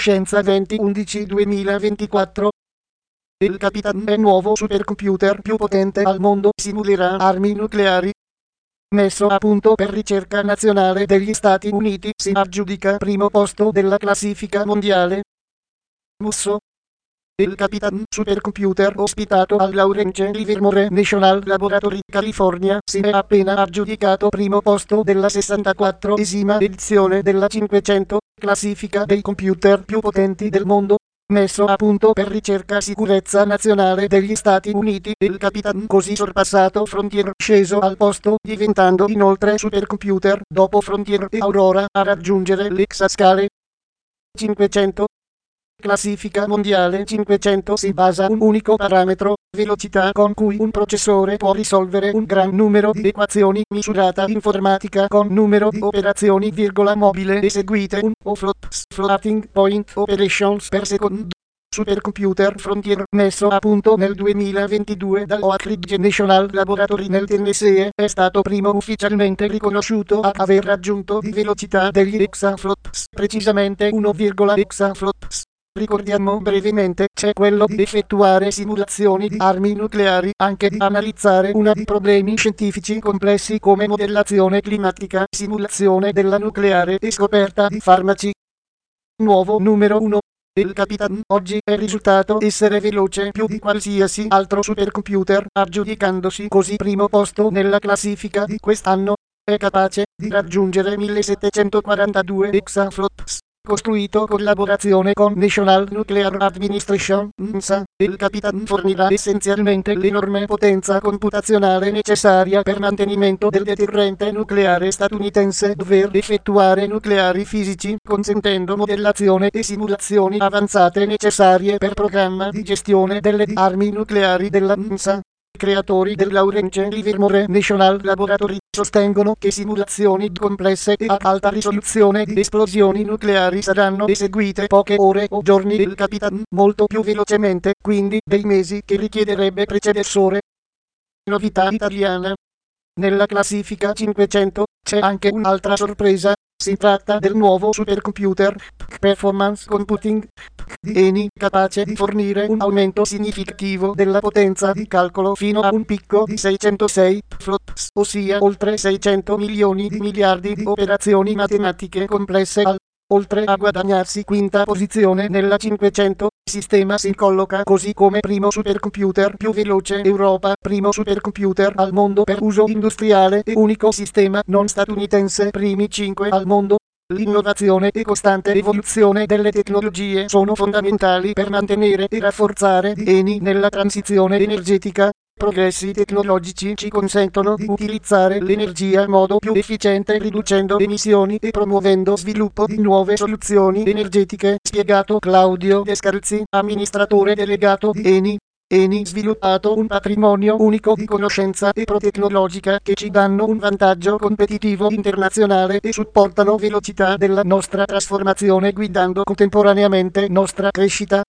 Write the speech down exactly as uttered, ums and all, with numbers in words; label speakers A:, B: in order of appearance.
A: Scienza venti undici duemilaventiquattro. Il Capitan è il nuovo supercomputer più potente al mondo, simulerà armi nucleari. Messo a punto per ricerca nazionale degli Stati Uniti, si aggiudica primo posto della classifica mondiale. Musso. Il Capitan supercomputer ospitato al Lawrence Livermore National Laboratory, California, si è appena aggiudicato primo posto della sessantaquattresima edizione della cinquecento classifica dei computer più potenti del mondo, messo a punto per ricerca sicurezza nazionale degli Stati Uniti. Il Capitan così sorpassato Frontier, sceso al posto, diventando inoltre supercomputer dopo Frontier e Aurora a raggiungere l'exascale. cinquecento. Classifica mondiale cinquecento si basa un unico parametro, velocità con cui un processore può risolvere un gran numero di equazioni, misurata informatica con numero di operazioni virgola mobile eseguite un o floats floating point operations per secondo. Supercomputer Frontier, messo a punto nel duemilaventidue dall'Oak Ridge National Laboratory nel Tennessee, è stato primo ufficialmente riconosciuto a aver raggiunto di velocità degli exaflops, precisamente uno virgola exaflops. Ricordiamo brevemente, c'è quello di effettuare simulazioni di armi nucleari, anche di analizzare una di problemi scientifici complessi come modellazione climatica, simulazione della nucleare e scoperta di farmaci. Nuovo numero uno. Il Capitan oggi è risultato essere veloce più di qualsiasi altro supercomputer, aggiudicandosi così primo posto nella classifica di quest'anno. È capace di raggiungere millesettecentoquarantadue exaflops. Costruito in collaborazione con National Nuclear Administration, N S A, il Capitan fornirà essenzialmente l'enorme potenza computazionale necessaria per mantenimento del deterrente nucleare statunitense, dover effettuare nucleari fisici, consentendo modellazione e simulazioni avanzate necessarie per programma di gestione delle armi nucleari della N S A. I creatori del Lawrence Livermore National Laboratory sostengono che simulazioni complesse e ad alta risoluzione di esplosioni nucleari saranno eseguite poche ore o giorni del Capitan, molto più velocemente, quindi, dei mesi che richiederebbe predecessore. Novità italiana. Nella classifica cinquecento c'è anche un'altra sorpresa. Si tratta del nuovo supercomputer Performance Computing di Eni, capace di fornire un aumento significativo della potenza di calcolo fino a un picco di seicentosei flops, ossia oltre seicento milioni di miliardi di operazioni matematiche complesse al. Oltre a guadagnarsi quinta posizione nella cinquecento, il sistema si colloca così come primo supercomputer più veloce Europa, primo supercomputer al mondo per uso industriale e unico sistema non statunitense, primi cinque al mondo. L'innovazione e costante evoluzione delle tecnologie sono fondamentali per mantenere e rafforzare Eni nella transizione energetica. Progressi tecnologici ci consentono di utilizzare l'energia in modo più efficiente, riducendo emissioni e promuovendo sviluppo di nuove soluzioni energetiche, spiegato Claudio Descalzi, amministratore delegato di Eni. Eni sviluppato un patrimonio unico di conoscenza e pro-tecnologica che ci danno un vantaggio competitivo internazionale e supportano velocità della nostra trasformazione, guidando contemporaneamente nostra crescita.